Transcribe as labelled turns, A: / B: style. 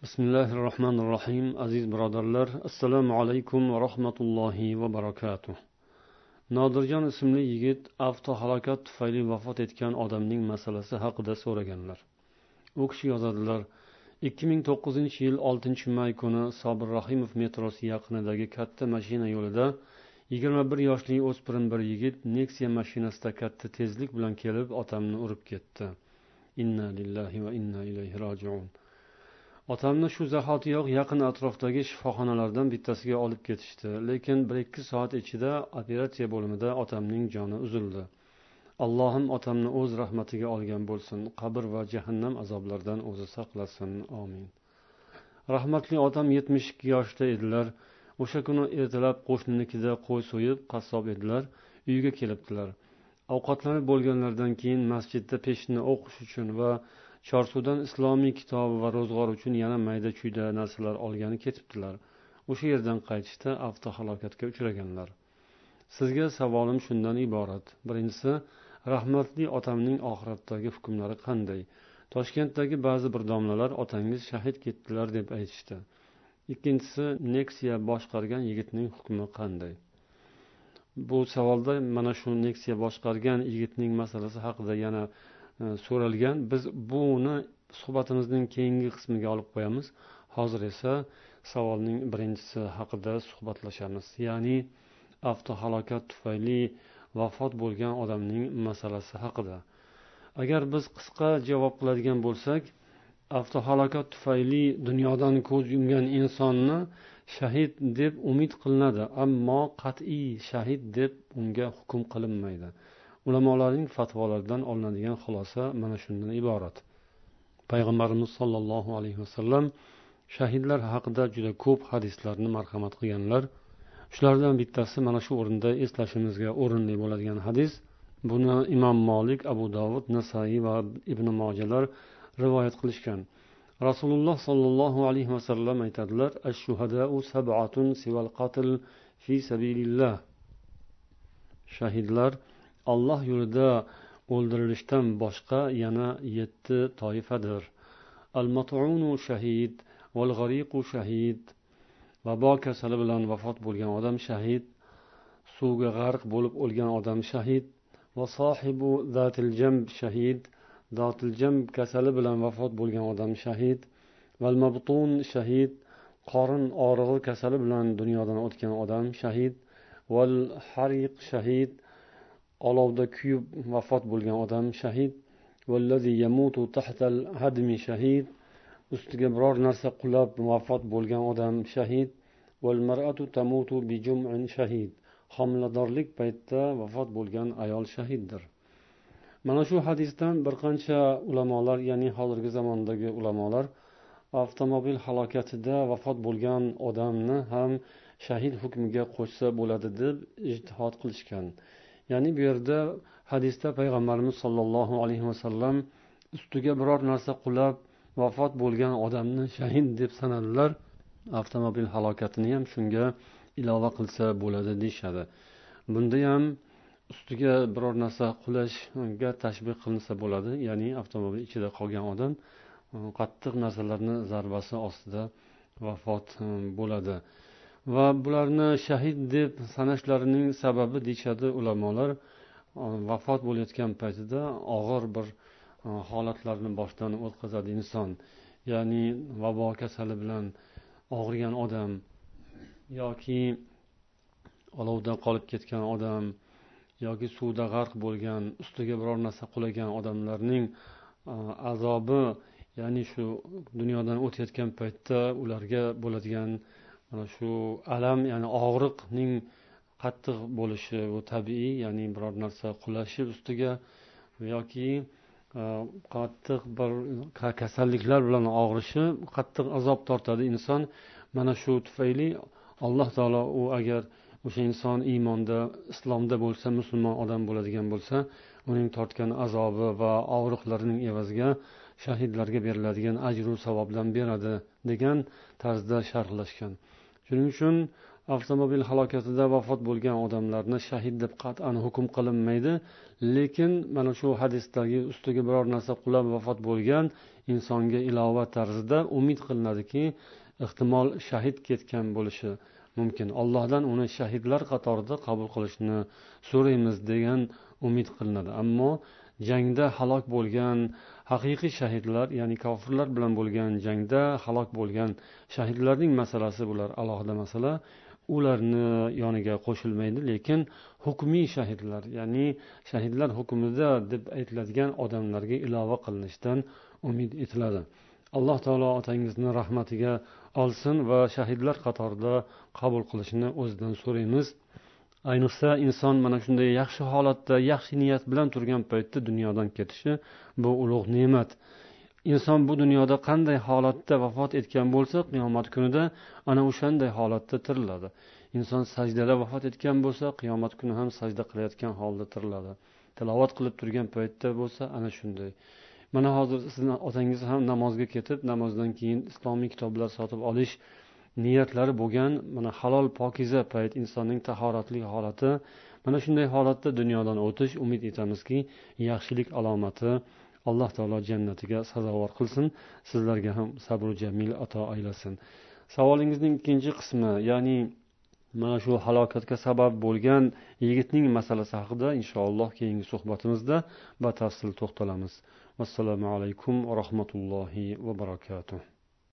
A: Bismillahirrohmanirrohim. Aziz birodarlar, assalomu alaykum va rahmatullohi va barakatuh. Nodirjon ismli yigit avtohalokat tufayli vafot etgan odamning masalasi haqida so'raganlar. U kishi yozadilar: 2009-yil 6-may kuni Sobir Rahimov metrosi yaqinidagi katta mashina yo'lida 21 yoshli o'spirin bir yigit Nexia mashinasida katta tezlik bilan kelib otamni urib ketdi. Inna lillahi va inna ilayhi roji'un. Otamni shu zahotiyoq yaqin atrofdagi shifoxonalardan bittasiga olib ketishdi, lekin 1-2 soat ichida operatsiya bo'limida otamning joni uzildi. Allohim otamni o'z rahmatiga olgan bo'lsin, qabr va jahannam azoblaridan o'zi saqlasin. Amin. Rahmatli otam 72 yoshda edilar. O'sha kuni ertalab qo'shninikida qo'y so'yib, qassob edilar. Uyga kelibdilar. Ovqatlanib bo'lganlaridan keyin masjidda peshni o'qish uchun va Chorsudan islomiy kitob va ro'zg'or uchun yana mayda-chuyda narsalar olgani ketibdilar. O'sha yerdan qaytishda avtohalokatga uchraganlar. Sizga savolim shundan iborat. Birinchisi, rahmatli otamning oxiratdagi hukmlari qanday? Toshkentdagi ba'zi bir domlalar otangiz shahid ketdilar deb aytishdi. Ikkinchisi, Nexia boshqargan yigitning hukmi qanday? Bu savolda mana shu Nexia boshqargan yigitning masalasi haqida yana so'ralgan. Biz buni suhbatimizning keyingi qismiga olib qo'yamiz. Hozir esa savolning birinchisi haqida suhbatlashamiz. Ya'ni avtohalokat tufayli vafot bo'lgan odamning masalasi haqida. Agar biz qisqa javob qiladigan bo'lsak, avtohalokat tufayli dunyodan ko'z yumgan insonni shahid deb umid qilinadi, ammo qat'iy shahid deb unga hukm qilinmaydi. Ulamolarning fatvolaridan olinadigan xulosa mana shundan iborat. Payg'ambarimiz sollallohu alayhi vasallam shahidlar haqida juda ko'p hadislarni marhamat qilganlar. Shulardan bittasi mana shu o'rinda eslashimizga o'rinli bo'ladigan hadis. Buni Imom Molik, Abu Dovud, Nasoiy va Ibn Mojalar rivoyat qilishgan. Rasululloh sollallohu alayhi vasallam aytadilar: "Ash-shuhada'u sab'atun siwal qatl fi sabilillah." Shahidlar Alloh yo'lida o'ldirilishdan boshqa yana 7 toifadir. Al-mat'unu shahid, wal g'ariqu shahid. Vabo kasali bilan vafot bo'lgan odam shahid, suvga g'arq bo'lib o'lgan odam shahid, va sohibu zatil jamb shahid, zatil jamb kasali bilan vafot bo'lgan odam shahid, val mabtun shahid, qorin og'rig'i kasali bilan dunyodan o'tgan odam shahid, val hariq shahid, olovda kuyib vafot bo'lgan odam shahid, vallazi yamutu tahtal hadmi shahid, ustiga biror narsa qulab vafot bo'lgan odam shahid, val mar'atu tamutu bi jum'in shahid, homiladorlik paytida vafot bo'lgan ayol shahiddir. Mana shu hadisdan bir qancha ulamolar, ya'ni hozirgi zamondagi ulamolar, avtomobil halokatida vafot bo'lgan odamni ham shahid hukmiga qo'shsa bo'ladi deb ijtihod qilishgan. Ya'ni bu yerda hadisda payg'ambarimiz sollallohu alayhi vasallam ustiga biror narsa qulab vafot bo'lgan odamni shahid deb sanadilar. Avtomobil halokatini ham shunga ilova qilsa bo'ladi deyshadi. Bunda ham ustiga biror narsa qulashga tashbih qilinsa bo'ladi. Ya'ni avtomobil ichida qolgan odam qattiq narsalarni zarbasi ostida vafot bo'ladi. Va bularni shahid deb sanashlarining sababi deyshadi ulamolar, vafot bo'layotgan paytida og'ir bir holatlarni boshdan o'tkazadi inson. Ya'ni vabo kasali bilan og'rigan odam yoki olovda qolib ketgan odam yoki suvda g'arq bo'lgan, ustiga biror narsa qulagan odamlarning azobi, ya'ni shu dunyodan o'tayotgan paytda ularga bo'ladigan mana shu alam, ya'ni og'riqning qattiq bo'lishi bu tabiiy, ya'ni biror narsa qulashi ustiga yoki qattiq bir kasalliklar bilan og'rishi, qattiq azob tortadi inson. Mana shu tufayli Alloh taolo u agar o'sha inson iymonda, islomda bo'lsa, musulmon odam bo'ladigan bo'lsa, uning tortgan azobi va og'riqlarining evaziga shahidlarga beriladigan ajru savobdan beradi degan tarzda sharhlashgan. Shuning uchun avtomobil halokatida vafot bo'lgan odamlarni shahid deb qat'an hukm qilinmaydi, lekin mana shu hadisdagi ustiga biror narsa qulab vafot bo'lgan insonga ilova tarzida umid qilinadiki, ehtimol shahid ketgan bo'lishi mumkin, allohdan uni shahidlar qatorida qabul qilishni so'raymiz degan umid qilinadi. Ammo jangda halok bo'lgan haqiqiy shahidlar, ya'ni kofirlar bilan bo'lgan jangda halok bo'lgan shahidlarning masalasi bular alohida masala, ularni yoniga qo'shilmaydi. Lekin hukmiy shahidlar, ya'ni shahidlar hukmida deb aytiladigan odamlarga ilova qilinishidan umid etiladi. alloh taolo otangizni rahmatiga olsin va shahidlar qatorida qabul qilishini o'zidan so'raymiz. Ayniqsa inson mana shunday yaxshi holatda, yaxshi niyat bilan turgan paytda dunyodan ketishi bu ulug' ne'mat. Inson bu dunyoda qanday holatda vafot etgan bo'lsa, qiyomat kunida ana o'shanday holatda tiriladi. Inson sajdada vafot etgan bo'lsa, qiyomat kuni ham sajda qilayotgan holda tiriladi. Tilovat qilib turgan paytda bo'lsa, ana shunday. Mana hozir sizni otangiz ham namozga ketib, namozdan keyin islomiy kitoblar sotib olish niyatlari bo'lgan, mana halol pokiza payt, insonning tahoratli holati, mana shunday holatda dunyodan o'tish, umid etamizki, yaxshilik alomati. Alloh taolo jannatiga sazovor qilsin, sizlarga ham sabr jamil ato aylasin. Savolingizning ikkinchi qismi, ya'ni mana shu halokatga sabab bo'lgan yigitning masalasi haqida inshaalloh keyingi suhbatimizda batafsil to'xtalamiz. Assalomu alaykum va rahmatullohi va barakatuh.